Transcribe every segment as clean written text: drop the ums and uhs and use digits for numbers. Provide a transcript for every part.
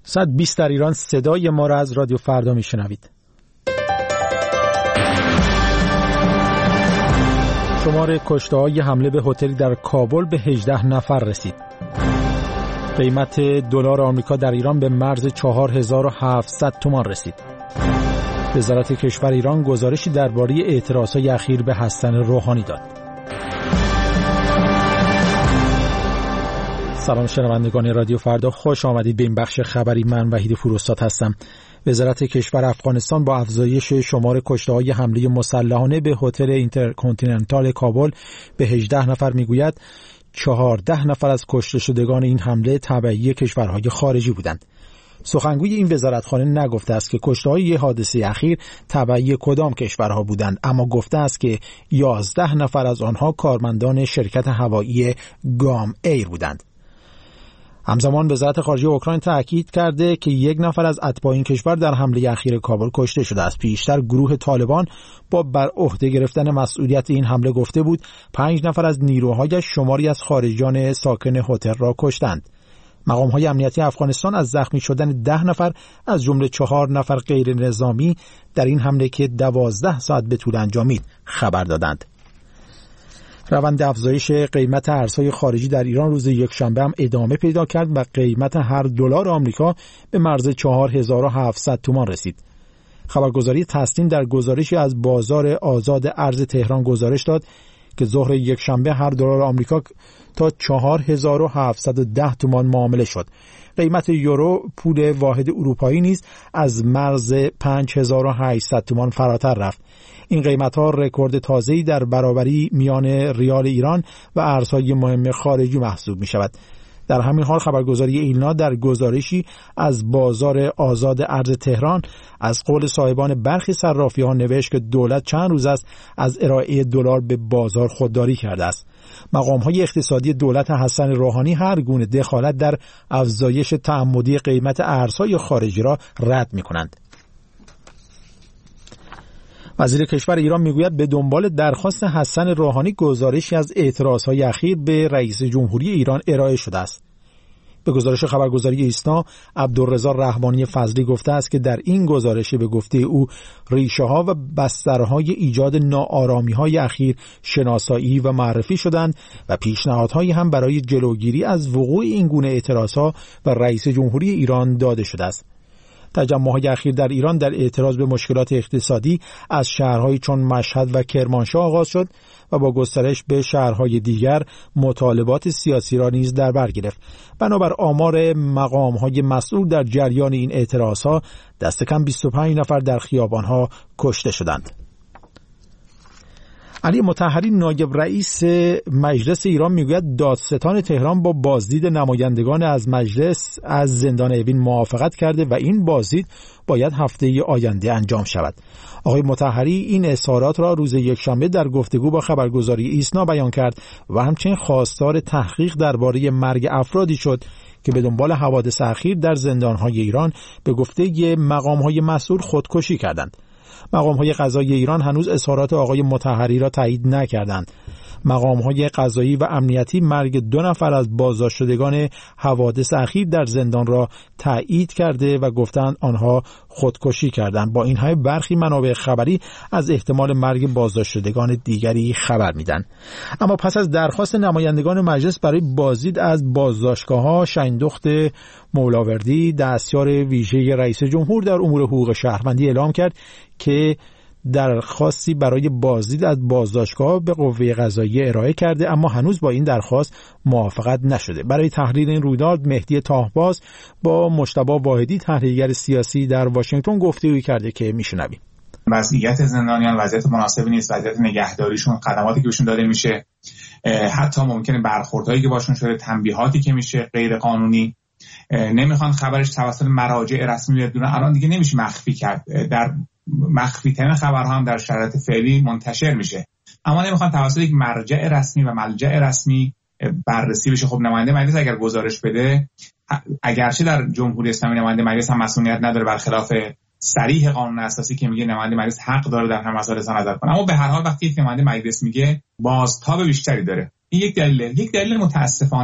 120 در ایران، صدای ما را از رادیو فردا میشنوید. شمار کشته‌های حمله به هتلی در کابل به 18 نفر رسید. قیمت دلار آمریکا در ایران به مرز 4700 تومان رسید. وزارت کشور ایران گزارشی درباره اعتراضات اخیر به حسن روحانی داد. سلام شنوندگان رادیو فردا، خوش آمدید به این بخش خبری. من وحید فروستاد هستم. وزارت کشور افغانستان با افزایش شمار کشته‌های حمله مسلحانه به هتل اینترکانتیننتال کابل به 18 نفر میگوید 14 نفر از کشته شدگان این حمله تبعی کشورهای خارجی بودند. سخنگوی این وزارتخانه نگفته است که کشته‌های حادثه اخیر تبعی کدام کشورها بودند، اما گفته است که 11 نفر از آنها کارمندان شرکت هوایی گام ایر بودند. همزمان وزارت خارجه اوکراین تاکید کرده که 1 نفر از اتباع این کشور در حمله اخیر کابل کشته شده است. پیشتر گروه طالبان با بر عهده گرفتن مسئولیت این حمله گفته بود 5 نفر از نیروهایش شماری از خارجیان ساکن هتل را کشتند. مقام‌های امنیتی افغانستان از زخمی شدن 10 نفر از جمله 4 نفر غیر نظامی در این حمله که 12 ساعت به طول انجامید خبر دادند. روند افزایش قیمت ارزهای خارجی در ایران روز یکشنبه هم ادامه پیدا کرد و قیمت هر دلار آمریکا به مرز 4700 تومان رسید. خبرگزاری تسنیم در گزارشی از بازار آزاد ارز تهران گزارش داد که ظهر یکشنبه هر دلار آمریکا تا 4710 تومان معامله شد. قیمت یورو، پول واحد اروپایی نیز از مرز 5800 تومان فراتر رفت. این قیمت‌ها رکورد تازه‌ای در برابری میان ریال ایران و ارزهای مهم خارجی محسوب می‌شود. در همین حال خبرگزاری ایلنا در گزارشی از بازار آزاد ارز تهران از قول صاحبان برخی صرافی‌ها نوشت که دولت چند روز است از ارائه دلار به بازار خودداری کرده است. مقام‌های اقتصادی دولت حسن روحانی هر گونه دخالت در افزایش تعمدی قیمت ارزهای خارجی را رد می‌کنند. وزیر کشور ایران میگوید به دنبال درخواست حسن روحانی گزارشی از اعتراضهای اخیر به رئیس جمهوری ایران ارائه شده است. به گزارش خبرگزاری ایسنا، عبدالرضا رحمانی فضلی گفته است که در این گزارش به گفته او ریشه‌ها و بسترهای ایجاد ناآرامی‌های اخیر شناسایی و معرفی شدند و پیشنهادهایی هم برای جلوگیری از وقوع این گونه اعتراضها و رئیس جمهوری ایران داده شده است. تجمع‌های اخیر در ایران در اعتراض به مشکلات اقتصادی از شهرهایی چون مشهد و کرمانشاه آغاز شد و با گسترش به شهرهای دیگر مطالبات سیاسی را نیز در بر گرفت. بنابر آمار مقام‌های مسئول در جریان این اعتراضها دست کم 25 نفر در خیابان‌ها کشته شدند. علی مطهری نایب رئیس مجلس ایران میگوید دادستان تهران با بازدید نمایندگان از مجلس از زندان اوین موافقت کرده و این بازدید باید هفته آینده انجام شود. آقای مطهری این اظهارات را روز یکشنبه در گفتگو با خبرگزاری ایسنا بیان کرد و همچنین خواستار تحقیق درباره مرگ افرادی شد که به دنبال حوادث اخیر در زندان‌های ایران به گفته مقام‌های مسئول خودکشی کردند. مقام‌های قضایی ایران هنوز اظهارات آقای مطهری را تایید نکردند. مقام‌های قضایی و امنیتی مرگ 2 نفر از بازداشت شدگان حوادث اخیر در زندان را تایید کرده و گفتند آنها خودکشی کردند. با این همه برخی منابع خبری از احتمال مرگ بازداشت شدگان دیگری خبر میدن. اما پس از درخواست نمایندگان مجلس برای بازدید از بازداشتگاه‌ها، شهیندخت مولاوردی دستیار ویژه رئیس جمهور در امور حقوق شهروندی اعلام کرد که درخواستی برای بازدید از بازداشتگاه به قوه قضاییه ارائه کرده، اما هنوز با این درخواست موافقت نشده. برای تحلیل این رویداد مهدی طاهباز با مجتبی واحدی تحلیلگر سیاسی در واشنگتن گفتگویی کرده که میشنویم. وضعیت زندانیان وضعیت مناسبی نیست، وضعیت نگهداریشون، خدماتی که بهشون داده میشه، حتی ممکنه برخوردهایی که باشون شده، تنبیهاتی که میشه غیر قانونی، نمیخوان خبرش توسط مراجع رسمی بیاد بیرون. الان دیگه نمیشه مخفی کرد، در مخفی ترین خبرها هم در شرایط فعلی منتشر میشه، اما نمیخوان توسط یک مرجع رسمی و ملجع رسمی بررسی بشه. خب نماینده مجلس اگر گزارش بده، اگرچه در جمهوری اسلامی نماینده مجلس هم مسئولیت نداره، برخلاف صریح قانون اساسی که میگه نماینده مجلس حق داره در هر مسئله اظهار نظر کنه، اما به هر حال وقتی یک نماینده مجلس میگه بازتاب بیشتری داره. این یک دلیل متاسفانه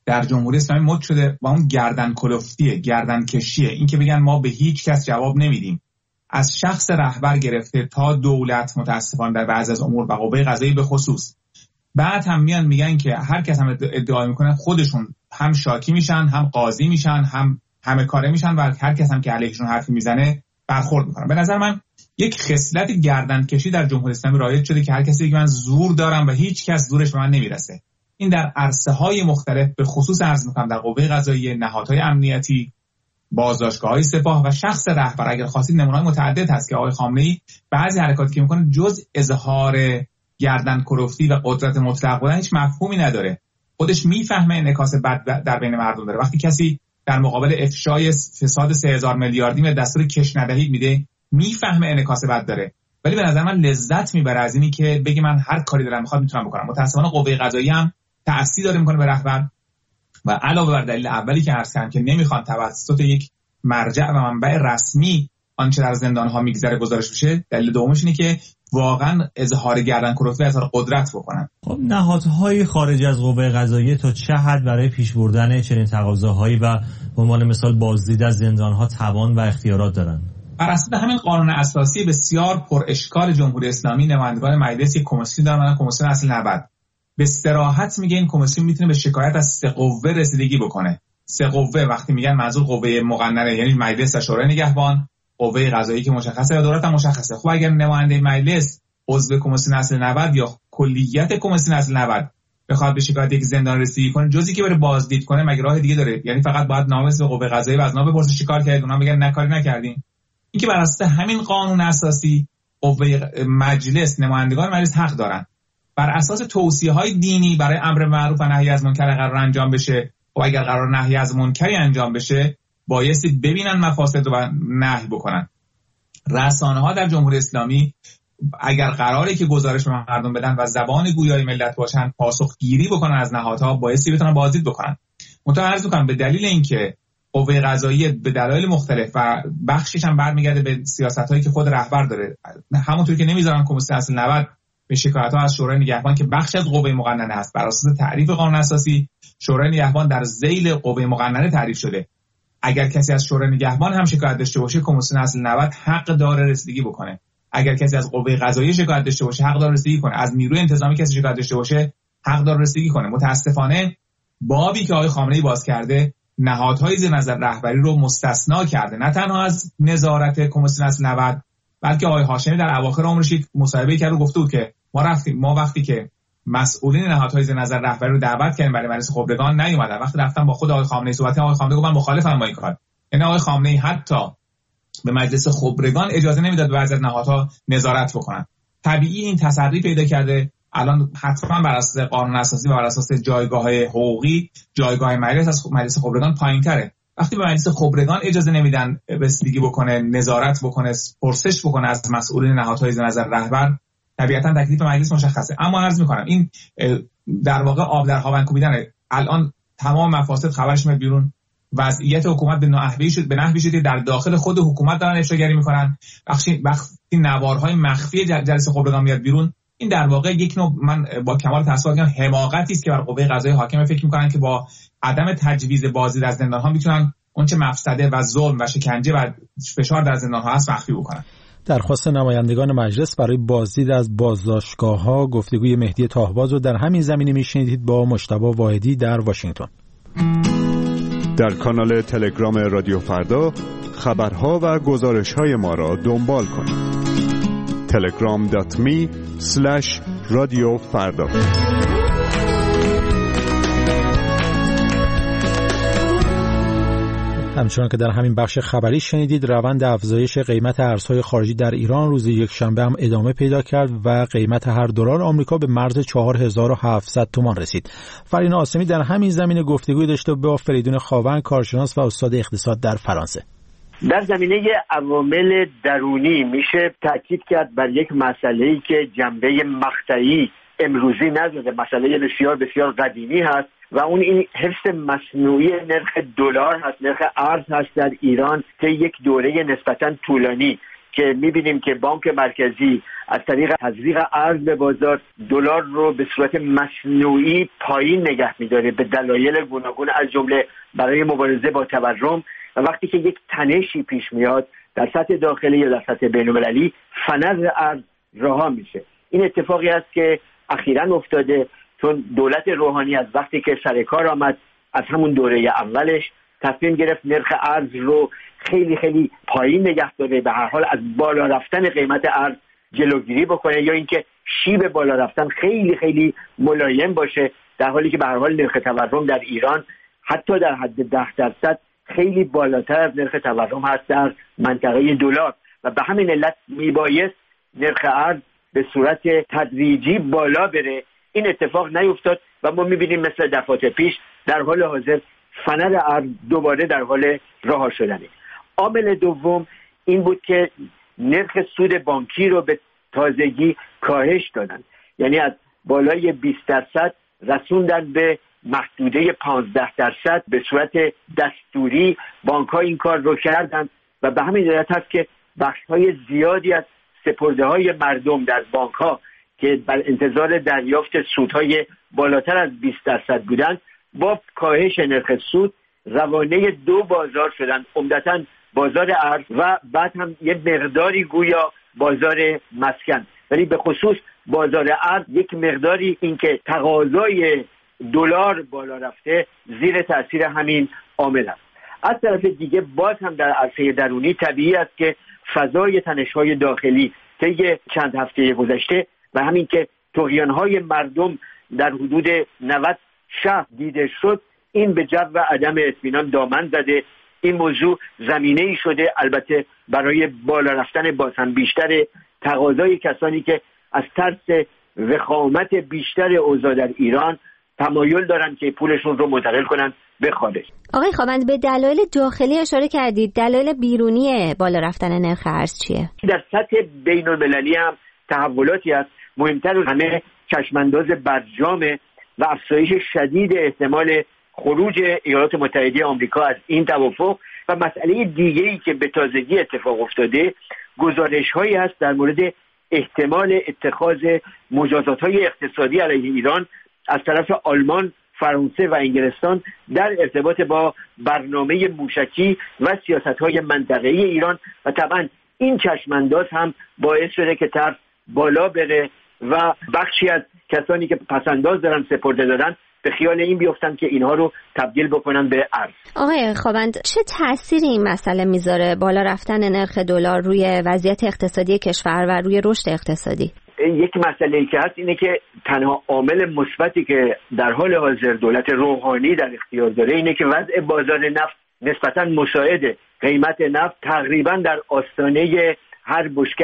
در جمهوری اسلامی مد شده و اون گردن کلفتیه، گردن کشیه، این که بگن ما به هیچ کس جواب نمیدیم، از شخص رهبر گرفته تا دولت متاسفانه در بعضی از امور و قوه قضاییه به خصوص. بعد هم میگن که هر کس هم ادعا میکنه خودشون هم شاکی میشن، هم قاضی میشن، هم همه کاره میشن و هر کس هم که علیهشون حرفی میزنه برخورد میکنن. به نظر من یک خصلت گردن کشی در جمهوری اسلامی رایج شده که هر کسی بگه من زور دارم و هیچ کس زورش به من نمیرسه. این در عرصه‌های مختلف به خصوص عرض میکنم در قوه قضاییه، نهادهای امنیتی، بازداشتگاه‌های سپاه و شخص رهبر. اگر خواستید نمونه‌های متعدد هست که آقای خامنه‌ای بعضی حرکاتی که میکنه جز اظهار گردن کلفتی و قدرت مطلق بودن هیچ مفهومی نداره. خودش میفهمه انعکاس بد در بین مردم داره. وقتی کسی در مقابل افشای فساد 3000 میلیاردی به دستور کش ندهید میده، میفهمه انعکاس بد داره، ولی به نظر من لذت میبره از اینی که بگه من هر کاری دارم میخواد میتونم بکنم. متأسفانه قوه قضاییه هم تأثیر داره میکنه به رهبر و علاوه بر دلیل اولی که عرض کردم که نمیخوان توسط یک مرجع و منبع رسمی آنچه در زندان‌ها میگذره گزارش بشه، دلیل دومش اینه که واقعا اظهار گردن کلفتی و اظهار قدرت بکنن. خب نهادهای خارج از قوه قضاییه تا چه حد برای پیش بردن چنین تقاضاهایی و به عنوان مثال بازدید از زندان‌ها توان و اختیارات دارن؟ بر اساس همین قانون اساسی بسیار پر اشکال جمهوری اسلامی، نمایندگان مجلس یک کمیسیون دارن، کمیسیون اصل 90. به صراحت میگه این کمیسیون میتونه به شکایت از 3 قوه رسیدگی بکنه. 3 قوه وقتی میگن منظور قوه مقننه یعنی مجلس و شورای نگهبان، قوه قضاییه که مشخصه و دولت هم مشخصه. خب اگر نماینده مجلس عضو کمیسیون اصل 90 یا کلیت کمیسیون اصل 90 بخواد به شکایت یک زندان رسیدگی کنه، جزی که بره بازدید کنه مگه راه دیگه داره؟ یعنی فقط باید نامه به قوه قضاییه و از نامه بپرسه چیکار کردید، اونها بگن نه کاری نکردیم. این که بر اساس همین قانون اساسی قوه مجلس، نمایندگان مجلس حق دارن بر اساس توصیه‌های دینی برای امر معروف و نهی از منکر قرار انجام بشه. و اگر قرار نهی از منکری انجام بشه بایستی ببینن مفاسد رو و نهی بکنن. رسانه‌ها در جمهوری اسلامی اگر قراره که گزارش به مردم بدن و زبان گویای ملت باشن، پاسخگیری بکنن از نهادها، بایستی بتونن بازدید بکنن. متعرض می‌کنم به دلیل اینکه قوه قضاییه به دلایل مختلف و بخشش هم برمیگرده به سیاست‌هایی که خود رهبر داره، همونطور که نمیذارن کمیسیون اصل 90 به شکایت‌ها از شورای نگهبان که بخش از قوه مقننه است. بر اساس تعریف قانون اساسی شورای نگهبان در ذیل قوه مقننه تعریف شده. اگر کسی از شورای نگهبان هم شکایت داشته باشه، کمیسیون اصل 90 حق داره رسیدگی بکنه. اگر کسی از قوه قضاییه شکایت داشته باشه، حق داره رسیدگی کنه. از نیروی انتظامی کسی شکایت داشته باشه، حق داره رسیدگی کنه. متاسفانه بابی که آقای خامنه‌ای باز کرده، نهادهای زیر نظر رهبری رو مستثنا کرده، نه تنها از نظارت کمیسیون اصل 90 بلکه آقای هاشمی در اواخر عمرش یک مصاحبه کرد و گفته بود که ما وقتی که مسئولین نهادهای زیر نظر رهبری رو دعوت کردیم برای مجلس خبرگان نیومدن. وقتی رفتن با خود آقای خامنه‌ای صحبت کردن، آقای خامنه‌ای گفت من مخالفم با این کار. یعنی آقای خامنه‌ای حتی به مجلس خبرگان اجازه نمیداد به بعضی از نهادها نظارت بکنن. طبیعی این تسری پیدا کرده. الان حتما بر اساس قانون اساسی و بر اساس جایگاه‌های حقوقی جایگاه مجلس از مجلس خبرگان پایین‌تره. وقتی به مجلس خبرگان اجازه نمیدن رسیدگی بکنه، نظارت بکنه، پرسش بکنه از مسئولین نهادهای زیر نظر رهبر، طبیعتا تکلیف مجلس مشخصه. اما عرض می‌کنم این در واقع آب در هاون کوبیدنه. الان تمام مفاسد خبرش میاد بیرون. وضعیت حکومت به نحوی شده در داخل خود حکومت دارن افشاگری میکنن. وقتی نوارهای مخفی جلسه خبرگان میاد بیرون، این در واقع یک نوع، من با کمال تأسف میگم، حماقتی است که بر قوه قضاییه حاکم فکر میکنن که با عدم تجویز بازدید از زندان‌ها میتونن اونچه مفسده و ظلم و شکنجه و فشار در زندان‌ها هست مخفی بکنن. درخواست نمایندگان مجلس برای بازدید از بازداشتگاه‌ها، گفتگوی مهدی طاهباز رو در همین زمینه میشنیدید با مجتبی واحدی در واشنگتن. در کانال تلگرام رادیو فردا خبرها و گزارش‌های ما را دنبال کنید. telegram.me/radiofarda. همچنان که در همین بخش خبری شنیدید، روند افزایش قیمت ارزهای خارجی در ایران روز یکشنبه هم ادامه پیدا کرد و قیمت هر دلار آمریکا به مرز 4700 تومان رسید. فرین آسمی در همین زمینه گفتگوی داشته با فریدون خاون، کارشناس و استاد اقتصاد در فرانسه. در زمینه عوامل درونی میشه تاکید کرد بر یک مسئله‌ای که جنبه مقطعی امروزی نداره، مسئله بسیار بسیار قدیمی هست و اون این حفظ مصنوعی نرخ دلار هست، نرخ ارز هست در ایران که یک دوره نسبتاً طولانی که میبینیم که بانک مرکزی از طریق تزریق ارز به بازار دلار رو به صورت مصنوعی پایین نگه میداره به دلایل گوناگون، از جمله برای مبارزه با تورم. و وقتی که یک تنشی پیش میاد در سطح داخلی یا در سطح بین‌المللی، فنر ارز رها میشه. این اتفاقی است که اخیراً افتاده، چون دولت روحانی از وقتی که سر کار آمد، از همون دوره اولش تصمیم گرفت نرخ ارز رو خیلی خیلی پایین نگه داره، به هر حال از بالا رفتن قیمت ارز جلوگیری بکنه، یا اینکه شیب بالا رفتن خیلی خیلی ملایم باشه، در حالی که به هر حال نرخ تورم در ایران حتی در حد 10% خیلی بالاتر از نرخ تورم هست در منطقه دلار و به همین علت میبایست نرخ ارز به صورت تدریجی بالا بره. این اتفاق نیفتاد و ما میبینیم مثل دفعات پیش در حال حاضر فنر ارز دوباره در حال رها شدنه. عامل دوم این بود که نرخ سود بانکی رو به تازگی کاهش دادن، یعنی از بالای 20% رسوندن به محدوده 15% به صورت دستوری. بانک‌ها این کار رو کردن و به همین علت هست که بخش‌های زیادی از سپرده‌های مردم در بانک‌ها که بر انتظار دریافت سودهای بالاتر از 20% بودند، با کاهش نرخ سود روانه دو بازار شدن، عمدتاً بازار ارز و بعد هم یه مقداری گویا بازار مسکن. ولی به خصوص بازار ارز یک مقداری اینکه تقاضای دلار بالا رفته زیر تأثیر همین عامل است. از طرف دیگه باز هم در عرصه درونی طبیعی است که فضای تنش‌های داخلی طی چند هفته گذشته و همین که طغیان‌های مردم در حدود 90 شهر دیده شد، این به جو و عدم اطمینان دامن زده. این موضوع زمینه‌ای شده البته برای بالا رفتن باز هم بیشتر تقاضای کسانی که از ترس وخامت بیشتر اوضاع در ایران تمایل دارن که پولشون رو منتقل کنن به خارج. آقای خوابند، به دلایل داخلی اشاره کردید، دلایل بیرونی بالا رفتن نرخ ارز چیه؟ در سطح بین‌المللی هم تحولاتی است. مهمتر همه چشمانداز برجام و افزایش شدید احتمال خروج ایالات متحده آمریکا از این توافق و مسئله دیگه‌ای که به تازگی اتفاق افتاده، گزارش‌هایی هست در مورد احتمال اتخاذ مجازات‌های اقتصادی علیه ایران از طرف آلمان، فرانسه و انگلستان در ارتباط با برنامه موشکی و سیاست‌های منطقه‌ای ایران و طبعا این چشمانداز هم باعث شده که ترس بالا بره و بخشی از کسانی که پسنداز دارن سپرده دادن به خیال این بیفتن که اینها رو تبدیل بکنن به ارز. آقای خوابند، چه تأثیری این مسئله میذاره بالا رفتن نرخ دلار روی وضعیت اقتصادی کشور و روی رشد اقتصادی؟ یک مسئله‌ای که هست اینه که تنها عامل مثبتی که در حال حاضر دولت روحانی در اختیار داره اینه که وضع بازار نفت نسبتاً مساعده. قیمت نفت تقریباً در آستانه هر بشکه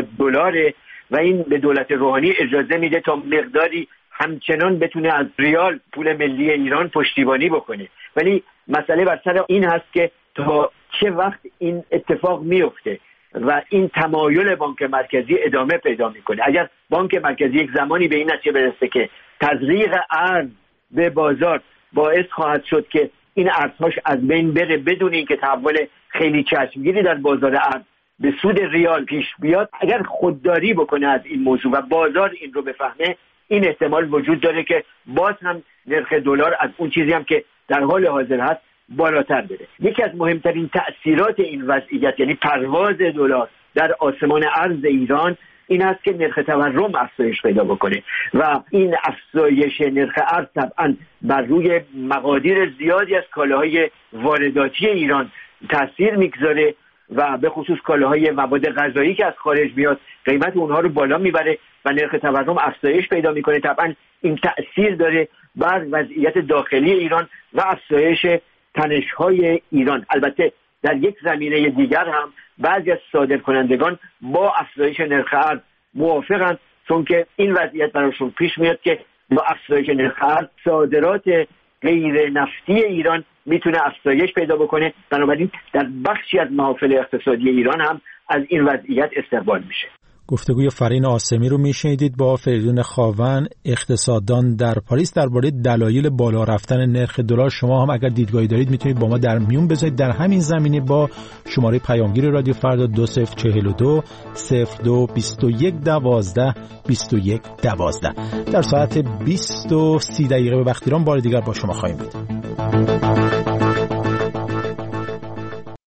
$70 و این به دولت روحانی اجازه میده تا مقداری همچنان بتونه از ریال پول ملی ایران پشتیبانی بکنه. ولی مسئله بر سر این هست که تا چه وقت این اتفاق میفته و این تمایل بانک مرکزی ادامه پیدا میکنه. اگر بانک مرکزی یک زمانی به این نتیجه برسه که تزریق ارز به بازار باعث خواهد شد که این ارزهاش از بین بره بدون اینکه تحول خیلی چشمگیری در بازار ارز به سود ریال پیش بیاد، اگر خودداری بکنه از این موضوع و بازار این رو بفهمه، این احتمال وجود داره که باز هم نرخ دلار از اون چیزی هم که در حال حاضر هست بالاتر بره. یکی از مهمترین تأثیرات این وضعیت، یعنی پرواز دلار در آسمان ارز ایران، این است که نرخ تورم افزایش پیدا بکنه و این افزایش نرخ ارز طبعا بر روی مقادیر زیادی از کالاهای وارداتی ایران تأثیر میگذاره و به خصوص کالاهای مواد غذایی که از خارج میاد قیمت اونها رو بالا میبره و نرخ تورم افزایش پیدا میکنه. طبعا این تأثیر داره بر وضعیت داخلی ایران و افزایش تنش‌های ایران. البته در یک زمینه دیگر هم بعضی از صادرکنندگان با افزایش نرخ ارز موافقند، چون که این وضعیت براشون پیش میاد که با افزایش نرخ ارز صادرات غیر نفتی ایران میتونه افزایش پیدا بکنه. بنابراین در بخشی از محافل اقتصادی ایران هم از این وضعیت استقبال میشه. گفتگوی فرین آسمی رو میشنیدید با فریدون خاون، اقتصاددان در پاریس، درباره دلایل بالا رفتن نرخ دلار. شما هم اگر دیدگاهی دارید میتونید با ما در میون بذارید در همین زمینه با شماره پیامگیر رادیو فردا 2042 02 21 12 21 12. در ساعت 20:30 به وقت ایران بار دیگر با شما خواهیم بود.